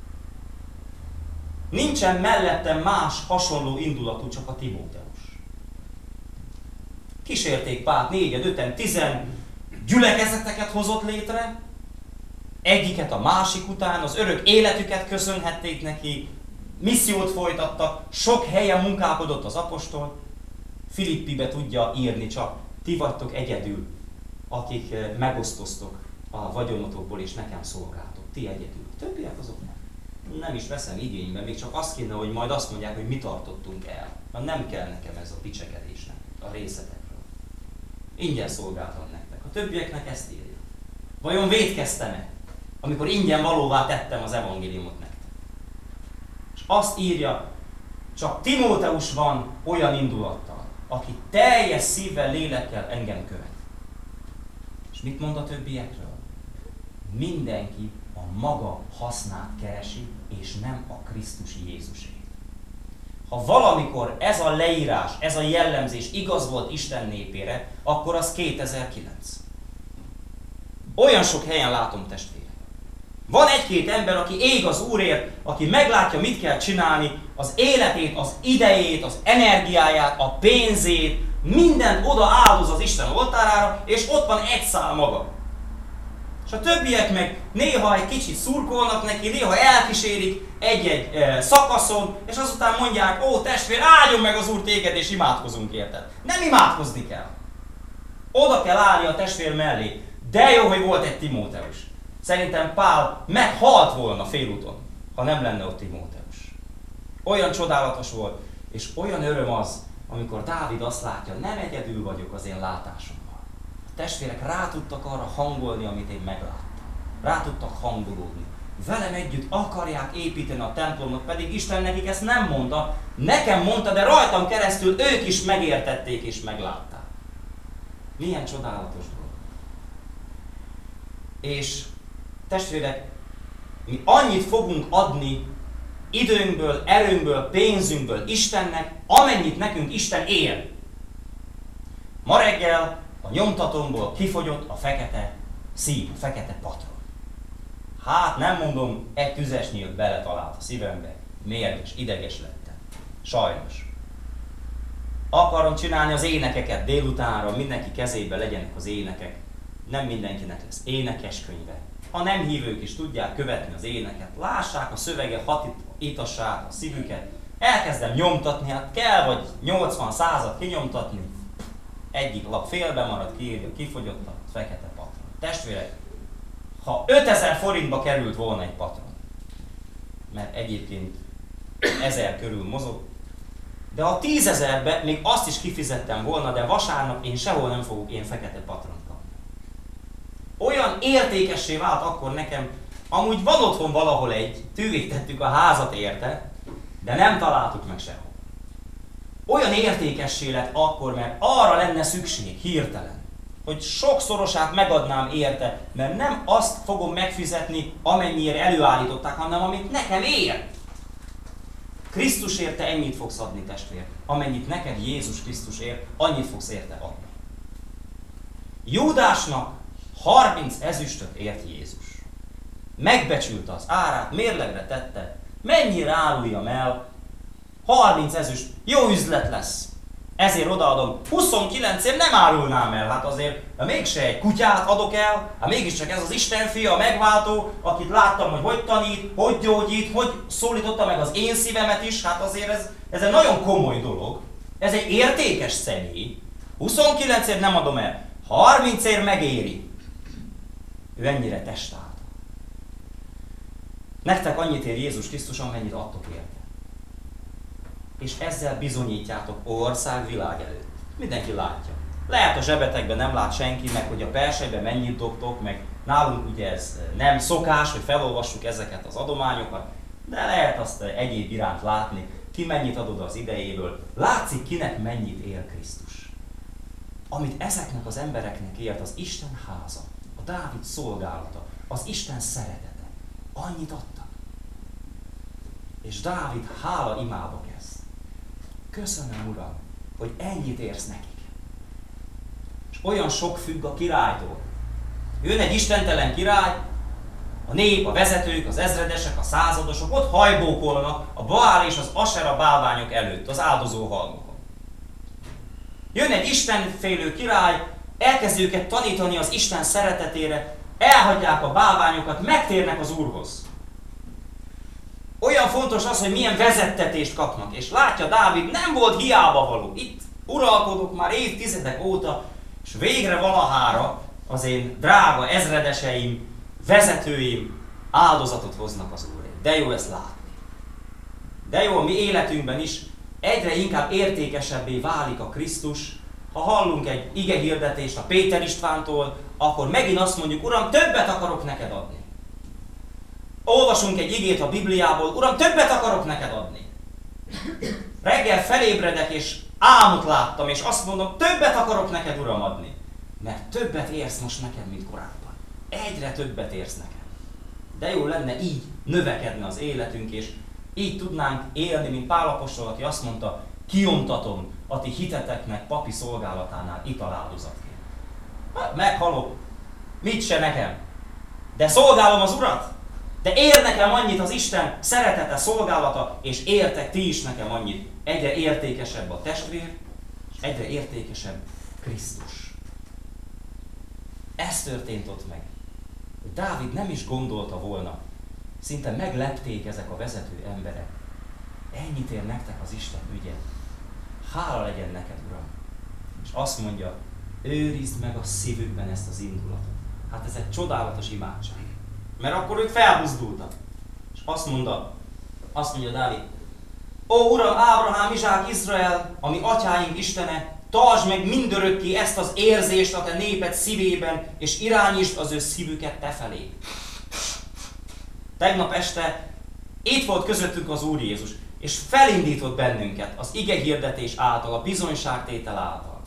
Nincsen mellettem más hasonló indulatú, csak a Timóteus. Kísérték Pált négyen, öten, tizen gyülekezeteket hozott létre, egyiket a másik után, az örök életüket köszönhették neki, missziót folytattak, sok helyen munkálkodott az apostol. Filippibe tudja írni, csak ti vagytok egyedül, akik megosztoztok a vagyonotokból és nekem szolgáltok. Ti egyedül. Többiek azok nem. Nem is veszem igénybe, még csak azt kéne, hogy majd azt mondják, hogy mi tartottunk el. Mert nem kell nekem ez a dicsekedésnek, a részletekről. Ingyen szolgáltam nektek. A többieknek ezt írja. Vajon vétkeztem-e, amikor ingyen valóvá tettem az evangéliumot nektek? És azt írja, csak Timóteus van olyan indulattal, aki teljes szívvel, lélekkel engem követ. És mit mond a többiekről? Mindenki a maga hasznát keresi, és nem a Krisztusi Jézusét. Ha valamikor ez a leírás, ez a jellemzés igaz volt Isten népére, akkor az kétezer-kilenc. Olyan sok helyen látom, testvérek. Van egy-két ember, aki ég az Úrért, aki meglátja, mit kell csinálni, az életét, az idejét, az energiáját, a pénzét, mindent oda áldoz az Isten oltárára, és ott van egy szál maga. És a többiek meg néha egy kicsit szurkolnak neki, néha elkísérik egy-egy e, szakaszon, és azután mondják, ó testvér, áldjon meg az Úr téged, és imádkozunk érted. Nem imádkozni kell. Oda kell állni a testvér mellé. De jó, hogy volt egy Timóteus. Szerintem Pál meghalt volna félúton, ha nem lenne ott Timóteus. Olyan csodálatos volt, és olyan öröm az, amikor Dávid azt látja, nem egyedül vagyok az én látásommal. A testvérek rá tudtak arra hangolni, amit én megláttam. Rá tudtak hangolódni. Velem együtt akarják építeni a templomot, pedig Isten nekik ezt nem mondta. Nekem mondta, de rajtam keresztül ők is megértették és meglátták. Milyen csodálatos dolog. És testvérek, mi annyit fogunk adni időnkből, erőnkből, pénzünkből Istennek, amennyit nekünk Isten él. Ma reggel a nyomtatomból kifogyott a fekete szív, a fekete patron. Hát nem mondom, egy tüzes nyílt beletalált a szívembe, mérges, ideges lettem. Sajnos. Akarom csinálni az énekeket délutánra, mindenki kezébe legyenek az énekek. Nem mindenkinek lesz énekeskönyve. A nem hívők is tudják követni az éneket, lássák a szövege, hatítassák a szívüket. Elkezdem nyomtatni, hát kell vagy nyolcvan százat kinyomtatni. Egyik lap félbe marad, kiírja, kifogyott a fekete patron. Testvérek, ha ötezer forintba került volna egy patron, mert egyébként ezer körül mozog, de ha tízezerbe még azt is kifizettem volna, de vasárnap én sehol nem fogok én fekete patront kapni. Olyan értékessé vált akkor nekem, amúgy van otthon valahol egy, tűvítettük a házat érte, de nem találtuk meg sehol. Olyan értékessé lett akkor, mert arra lenne szükség hirtelen, hogy sokszorosát megadnám érte, mert nem azt fogom megfizetni, amennyire előállították, hanem amit nekem ér. Krisztus érte ennyit fogsz adni, testvér. Amennyit neked Jézus Krisztus ér, annyit fogsz érte adni. Júdásnak harminc ezüstöt ért Jézus. Megbecsülte az árát, mérlegre tette. Mennyire áruljam el? harminc ezüst, jó üzlet lesz. Ezért odaadom, huszonkilencért nem árulnám el, hát azért de mégse egy kutyát adok el, hát mégiscsak ez az Isten fia, a megváltó, akit láttam, hogy hogy tanít, hogy gyógyít, hogy szólította meg az én szívemet is, hát azért ez, ez egy nagyon komoly dolog. Ez egy értékes személy. huszonkilencért nem adom el, harmincért megéri. Ő ennyire testált. Nektek annyit ér Jézus Krisztus, amennyit adtok érte. És ezzel bizonyítjátok ország világ előtt. Mindenki látja. Lehet a zsebetekben nem lát senki, meg hogy a persejben mennyit dobtok, meg nálunk ugye ez nem szokás, hogy felolvassuk ezeket az adományokat, de lehet azt egyéb iránt látni, ki mennyit adod az idejéből. Látszik, kinek mennyit ér Krisztus. Amit ezeknek az embereknek ért az Isten háza, a Dávid szolgálata, az Isten szeretete. Annyit adtak. És Dávid hála imába kezd. Köszönöm, Uram, hogy ennyit érsz nekik. És olyan sok függ a királytól. Jön egy istentelen király, a nép, a vezetők, az ezredesek, a századosok ott hajbókolnak a Baál és az Asera bálványok előtt, az áldozó halmokon. Jön egy istenfélő király, elkezdi őket tanítani az Isten szeretetére, elhagyják a bálványokat, megtérnek az Úrhoz. Olyan fontos az, hogy milyen vezettetést kapnak. És látja Dávid, nem volt hiába való. Itt uralkodok már évtizedek óta, és végre valahára az én drága ezredeseim, vezetőim áldozatot hoznak az Úrért. De jó ezt látni. De jó, a mi életünkben is egyre inkább értékesebbé válik a Krisztus. Ha hallunk egy igehirdetést a Péter Istvántól, akkor megint azt mondjuk, Uram, többet akarok neked adni. Olvasunk egy igét a Bibliából, Uram, többet akarok neked adni. Reggel felébredek, és álmot láttam, és azt mondom, többet akarok neked, Uram, adni. Mert többet érsz most neked, mint korábban. Egyre többet érsz neked. De jó lenne így növekedne az életünk, és így tudnánk élni, mint Pál apostol, aki azt mondta, kiomtatom a ti hiteteknek papi szolgálatánál italáldozatként. Hát meghalok, mit se nekem, de szolgálom az Urat. De ér nekem annyit az Isten szeretete, szolgálata, és értek ti is nekem annyit. Egyre értékesebb a testvér, és egyre értékesebb Krisztus. Ez történt ott meg. Hogy Dávid nem is gondolta volna, szinte meglepték ezek a vezető emberek. Ennyit ér nektek az Isten ügye. Hála legyen neked, Uram. És azt mondja, őrizd meg a szívükben ezt az indulatot. Hát ez egy csodálatos imádság. Mert akkor ők felbuzdultak. És azt mondta, azt mondja Dávid, ó Uram, Ábrahám, Izsák, Izrael, ami atyáink Istene, tartsd meg mindörökké ezt az érzést a te néped szívében, és irányítsd az ő szívüket te felé. Tegnap este itt volt közöttünk az Úr Jézus, és felindított bennünket az igehirdetés által, a bizonyságtétel által.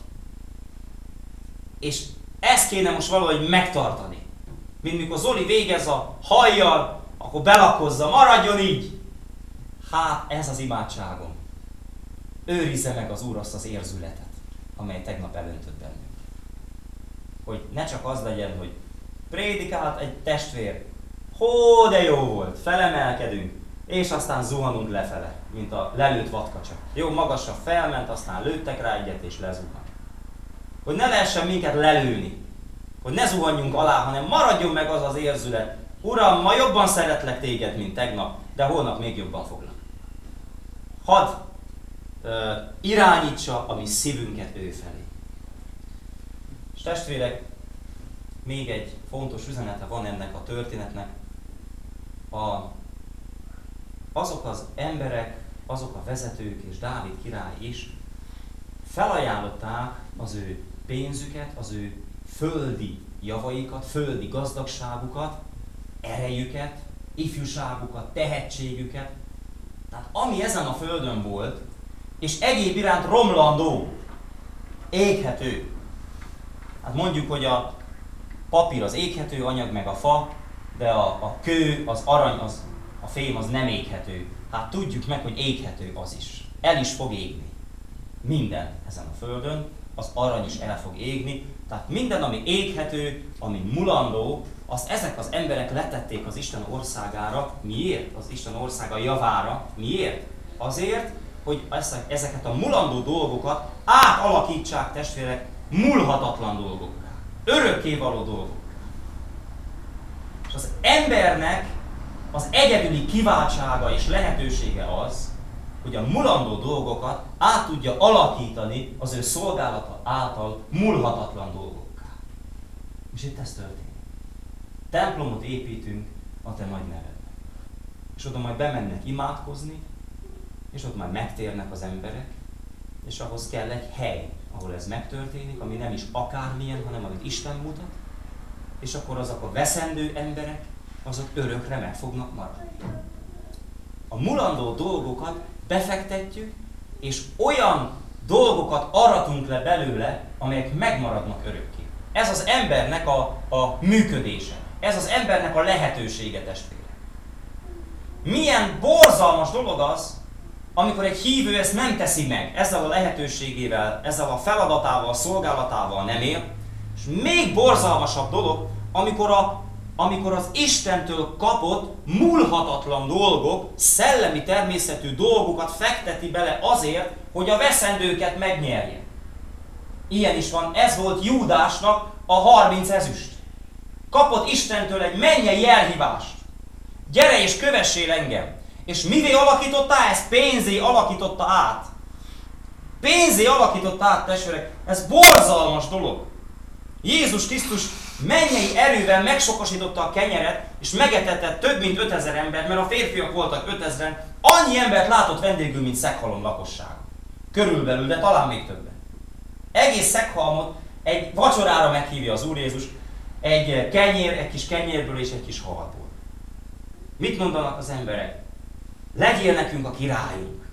És ezt kéne most valahogy megtartani. Mint mikor Zoli végez a hajjal, akkor belakkozza, maradjon így. Hát ez az imádságom. Őrizze meg az Úr azt az érzületet, amely tegnap elöntött bennünk. Hogy ne csak az legyen, hogy prédikált egy testvér, hó de jó volt, felemelkedünk, és aztán zuhanunk lefele, mint a lelőtt vadkacsa. Jó, magasra felment, aztán lőttek rá egyet, és lezuhan. Hogy ne lehessen minket lelőni, hogy ne zuhanjunk alá, hanem maradjon meg az az érzület. Uram, ma jobban szeretlek téged, mint tegnap, de holnap még jobban foglak. Hadd uh, irányítsa a mi szívünket ő felé. És testvérek, még egy fontos üzenete van ennek a történetnek. A, azok az emberek, azok a vezetők és Dávid király is felajánlották az ő pénzüket, az ő földi javaikat, földi gazdagságukat, erejüket, ifjúságukat, tehetségüket. Tehát ami ezen a földön volt, és egyéb iránt romlandó, éghető. Hát mondjuk, hogy a papír az éghető anyag, meg a fa, de a, a kő, az arany, az a fém az nem éghető. Hát tudjuk meg, hogy éghető az is. El is fog égni. Minden ezen a földön, az arany is el fog égni. Tehát minden, ami éghető, ami mulandó, azt ezek az emberek letették az Isten országára. Miért? Az Isten országa javára. Miért? Azért, hogy ezeket a mulandó dolgokat átalakítsák, testvérek, múlhatatlan dolgokká. Örökkévaló dolgokká. És az embernek az egyedüli kiváltsága és lehetősége az, hogy a mulandó dolgokat át tudja alakítani az ő szolgálata által múlhatatlan dolgokká. És itt ez történik. Templomot építünk a te nagy nevednek. És oda majd bemennek imádkozni, és ott majd megtérnek az emberek, és ahhoz kell egy hely, ahol ez megtörténik, ami nem is akármilyen, hanem amit Isten mutat, és akkor azok a veszendő emberek, azok örökre meg fognak maradni. A mulandó dolgokat befektetjük, és olyan dolgokat aratunk le belőle, amelyek megmaradnak örökké. Ez az embernek a, a működése. Ez az embernek a lehetősége, testvére. Milyen borzalmas dolog az, amikor egy hívő ezt nem teszi meg, ezzel a lehetőségével, ezzel a feladatával, a szolgálatával nem él, és még borzalmasabb dolog, amikor, a, amikor az Istentől kapott múlhatatlan dolgok, szellemi természetű dolgokat fekteti bele azért, hogy a veszendőket megnyerje. Ilyen is van, ez volt Júdásnak a harminc ezüst. Kapott Istentől egy mennyei elhívást. Gyere és kövessél engem! És mivé alakította ezt? Pénzé alakította át. Pénzé alakította át, testvérek. Ez borzalmas dolog. Jézus Krisztus mennyei erővel megsokosította a kenyeret, és megetetett több mint ötezer embert, mert a férfiak voltak ötezren. Annyi embert látott vendégül, mint Szekhalom lakossága. Körülbelül, de talán még többen. Egész Szekhalmot egy vacsorára meghívja az Úr Jézus, egy kenyér, egy kis kenyérből és egy kis halból. Mit mondanak az emberek? Legyél nekünk a királyunk.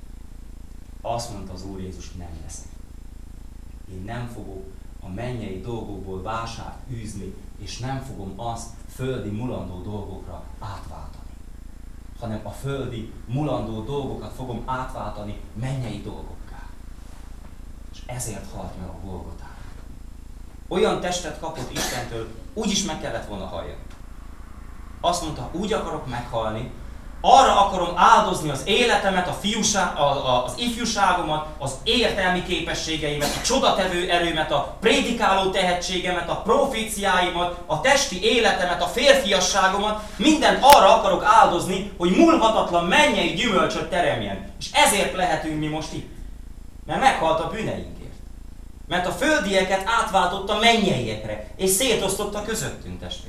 Azt mondta az Úr Jézus, nem leszek. Én nem fogok a mennyei dolgokból vásárt űzni, és nem fogom azt földi mulandó dolgokra átváltani. Hanem a földi mulandó dolgokat fogom átváltani mennyei dolgokká. És ezért halt meg a Golgotán. Olyan testet kapott Istentől, úgyis meg kellett volna halni. Azt mondta, úgy akarok meghalni, arra akarom áldozni az életemet, a fiúság, a, a, az ifjúságomat, az értelmi képességeimet, a csodatevő erőmet, a prédikáló tehetségemet, a proféciáimat, a testi életemet, a férfiasságomat, mindent arra akarok áldozni, hogy múlhatatlan mennyei gyümölcsöt teremjen. És ezért lehetünk mi most itt. Mert meghalt a bűneinkért. Mert a földieket átváltotta mennyeiekre, és szétosztotta közöttünk, testvér.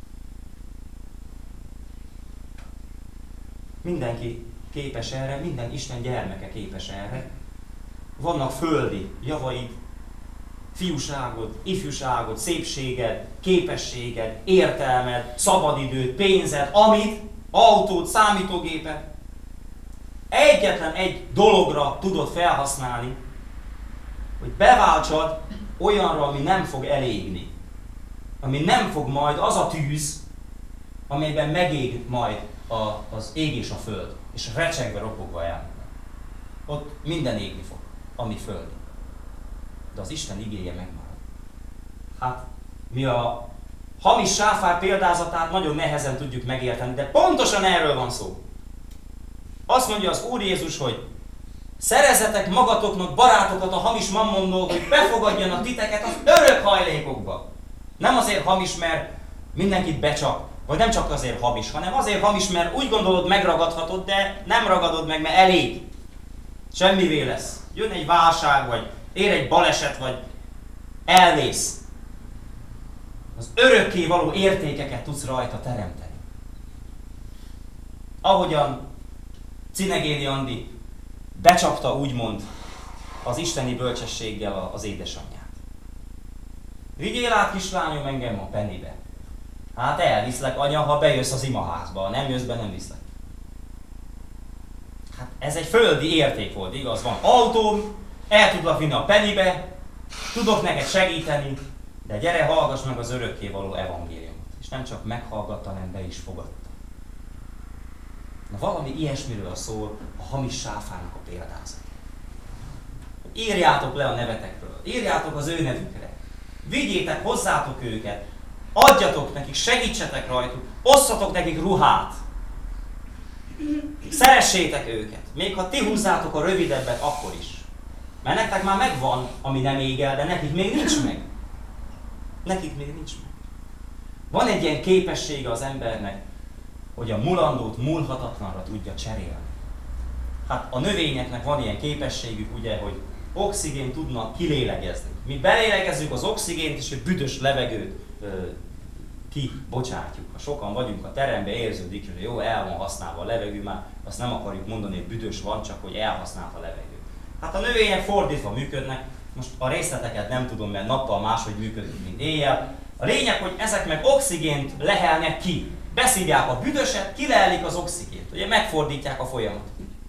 Mindenki képes erre, minden Isten gyermeke képes erre. Vannak földi javaid, fiúságod, ifjúságod, szépséged, képességed, értelmed, szabadidőd, pénzed, amit, autód, számítógéped. Egyetlen egy dologra tudod felhasználni, hogy beváltsad olyanra, ami nem fog elégni. Ami nem fog majd az a tűz, amelyben megég majd A, az ég és a föld, és recsegve, ropogva elmúl. Ott minden égni fog, ami földi. De az Isten igéje megmarad. Hát, mi a hamis sáfár példázatát nagyon nehezen tudjuk megérteni, de pontosan erről van szó. Azt mondja az Úr Jézus, hogy szerezzetek magatoknak barátokat a hamis mammonnól, hogy befogadjanak titeket az örök hajlékokba. Nem azért hamis, mert mindenkit becsap, vagy nem csak azért hamis, hanem azért hamis, mert úgy gondolod megragadhatod, de nem ragadod meg, mert elég. Semmivé lesz. Jön egy válság, vagy ér egy baleset, vagy elvész. Az örökké való értékeket tudsz rajta teremteni. Ahogyan Cinegéli Andi becsapta úgymond az isteni bölcsességgel az édesanyját. Vigyél át, kislányom, engem a Pennybe. Hát elviszlek, anya, ha bejössz az imaházba, ha nem jössz be, nem viszlek. Hát ez egy földi érték volt, igaz? Van autóm, el tudlak vinni a Pennybe, tudok neked segíteni, de gyere, hallgass meg az örökkévaló evangéliumot. És nem csak meghallgatta, hanem be is fogadta. Na valami ilyesmiről szól a hamis sáfárnak a példázat. Írjátok le a nevetekről, írjátok az ő nevükre, vigyétek hozzátok őket, adjatok nekik, segítsetek rajtuk, osszatok nekik ruhát, szeressétek őket, még ha ti húzzátok a rövidebbet, akkor is. Mert nektek már megvan, ami nem ég el, de nekik még nincs meg. Nekik még nincs meg. Van egy ilyen képessége az embernek, hogy a mulandót múlhatatlanra tudja cserélni. Hát a növényeknek van ilyen képességük, ugye, hogy oxigént tudnak kilélegezni. Mi belélegezzük az oxigént, és egy büdös levegőt ö, kibocsátjuk. Ha sokan vagyunk a teremben, érződik, hogy jó, el van használva a levegő, már azt nem akarjuk mondani, hogy büdös van, csak hogy elhasznált a levegő. Hát a növények fordítva működnek, most a részleteket nem tudom, mert nappal máshogy működik, mint éjjel. A lényeg, hogy ezek meg oxigént lehelnek ki. Beszívják a büdöset, kilehelik az oxigént. Ugye megfordítják a folyamatot.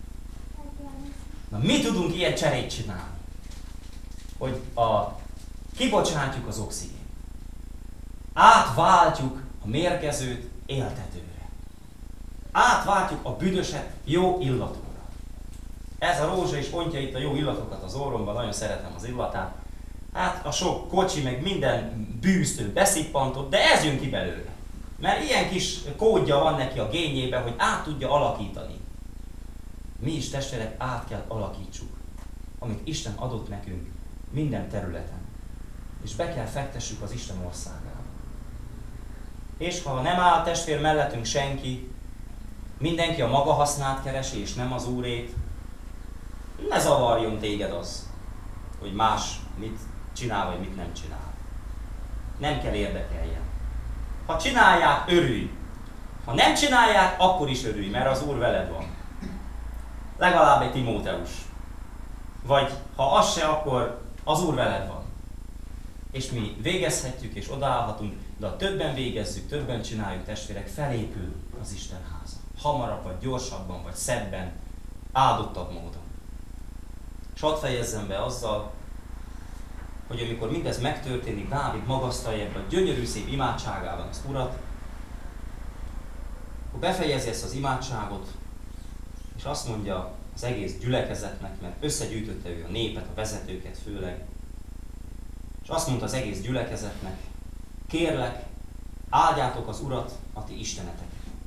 Na mi tudunk ilyen cserét csinálni? Hogy a, kibocsátjuk az oxigént. Átváltjuk a mérgezőt éltetőre. Átváltjuk a büdöset jó illatóra. Ez a rózsa is ontja itt a jó illatokat az orromban, nagyon szeretem az illatát. Hát a sok kocsi, meg minden bűztől beszippantott, de ez jön ki belőle. Mert ilyen kis kódja van neki a génjében, hogy át tudja alakítani. Mi is, testvérek, át kell alakítsuk, amit Isten adott nekünk minden területen. És be kell fektessük az Isten országába. És ha nem áll testvér mellettünk senki, mindenki a maga hasznát keresi, és nem az Úrét, ne zavarjon téged az, hogy más mit csinál, vagy mit nem csinál. Nem kell érdekeljen. Ha csinálják, örülj. Ha nem csinálják, akkor is örülj, mert az Úr veled van. Legalább egy Timóteus. Vagy ha az se, akkor az Úr veled van. És mi végezhetjük és odaállhatunk, de ha többen végezzük, többen csináljuk, testvérek, felépül az Isten háza. Hamarabb, vagy gyorsabban, vagy szebben, áldottabb módon. És hadd fejezzem be azzal, hogy amikor mindez megtörténik, Dávid magasztalja ebben a gyönyörű szép imádságában az Urat, akkor befejezi ezt az imádságot, és azt mondja az egész gyülekezetnek, mert összegyűjtötte ő a népet, a vezetőket főleg, és azt mondta az egész gyülekezetnek, kérlek, áldjátok az Urat, a ti isteneteket.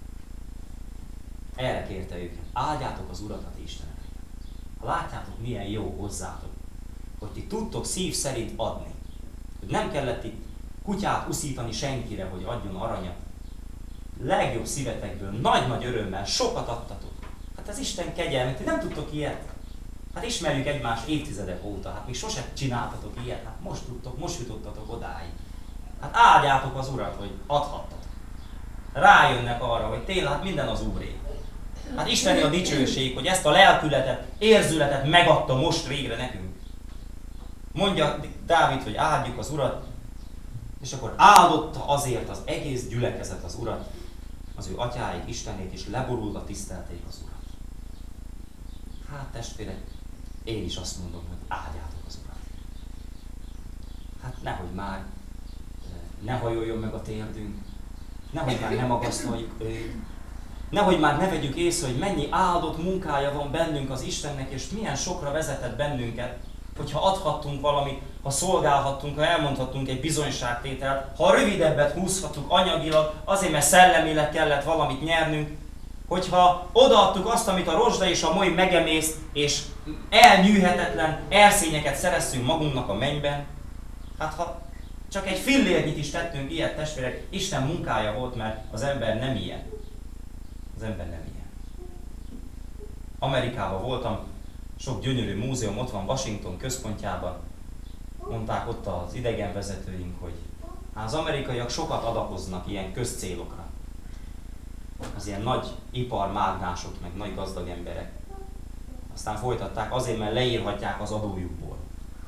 Erre kérte őket, áldjátok az Urat, a ti isteneteket. Ha látjátok, milyen jó hozzátok, hogy ti tudtok szív szerint adni. Hogy nem kellett itt kutyát uszítani senkire, hogy adjon aranyat. Legjobb szívetekből, nagy-nagy örömmel sokat adtatok. Hát ez Isten kegyelme, ti nem tudtok ilyet. Hát ismerjük egymást évtizedek óta, hát még sosem csináltatok ilyet, hát most tudtok, most jutottatok odáig. Hát áldjátok az Urat, hogy adhattatok. Rájönnek arra, hogy tényleg hát minden az Úré. Hát isteni a dicsőség, hogy ezt a lelkületet, érzületet megadta most végre nekünk. Mondja Dávid, hogy áldjuk az Urat, és akkor áldotta azért az egész gyülekezet az Urat, az ő atyáik Istenét, és leborulva tisztelték az Urat. Hát testvérek, én is azt mondom, hogy áldjátok az Urat. Hát nehogy már ne hajoljon meg a térdünk, nehogy már ne magasztaljuk őt, nehogy már ne vegyük észre, hogy mennyi áldott munkája van bennünk az Istennek, és milyen sokra vezetett bennünket, hogyha adhattunk valamit, ha szolgálhattunk, ha elmondhattunk egy bizonyságtételt, ha rövidebbet húzhatunk anyagilag, azért mert szellemileg kellett valamit nyernünk, hogyha odaadtuk azt, amit a rozsda és a moly megemészt, és elnyűhetetlen erszényeket szereztünk magunknak a mennyben, hát ha csak egy fillérnyit is tettünk ilyet, testvérek, Isten munkája volt, mert az ember nem ilyen. Az ember nem ilyen. Amerikában voltam, sok gyönyörű múzeum ott van Washington központjában. Mondták ott az idegenvezetőink, hogy az amerikaiak sokat adakoznak ilyen közcélokra. Az ilyen nagy iparmágnások, meg nagy gazdag emberek. Aztán folytatták azért, mert leírhatják az adójukból.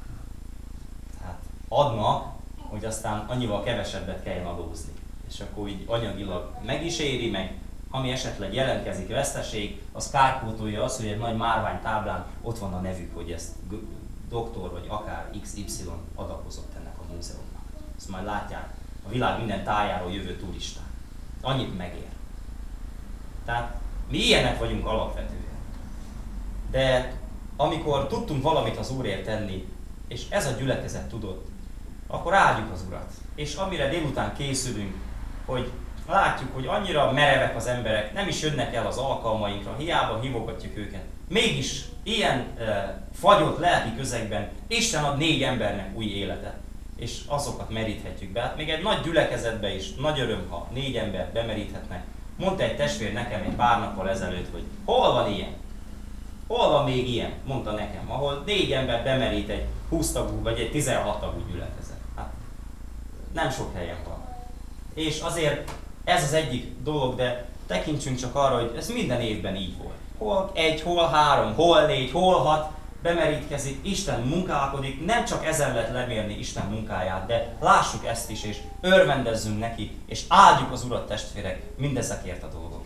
Tehát adnak, hogy aztán annyival kevesebbet kelljen adózni. És akkor így anyagilag meg is éri, meg ami esetleg jelentkezik veszteség, az kárpótolja az, hogy egy nagy márványtáblán ott van a nevük, hogy ezt doktor vagy akár iksz ipszilon adakozott ennek a múzeumnak. Ezt majd látják a világ minden tájáról jövő turisták. Annyit megér. Tehát Mi ilyenek vagyunk alapvetően. De amikor tudtunk valamit az Úrért tenni, és ez a gyülekezet tudott, akkor áldjuk az Urat. És amire délután készülünk, hogy látjuk, hogy annyira merevek az emberek, nem is jönnek el az alkalmainkra, hiába hívogatjuk őket. Mégis ilyen e, fagyott lelki közegben Isten ad négy embernek új életet, és azokat meríthetjük be. Hát még egy nagy gyülekezetbe is nagy öröm, ha négy embert bemeríthetnek. Mondta egy testvér nekem egy pár nappal ezelőtt, hogy hol van ilyen? Hol van még ilyen? Mondta nekem, ahol négy ember bemerít egy húsz tagú vagy egy tizenhat tagú gyülekezet. Hát nem sok helyen van. És azért ez az egyik dolog, de tekintsünk csak arra, hogy ez minden évben így volt. Hol egy, hol három, hol négy, hol hat bemerítkezik, Isten munkálkodik, nem csak ezen lehet lemérni Isten munkáját, de lássuk ezt is, és örvendezzünk neki, és áldjuk az Urat, testvérek, mindezekért a dolgokért.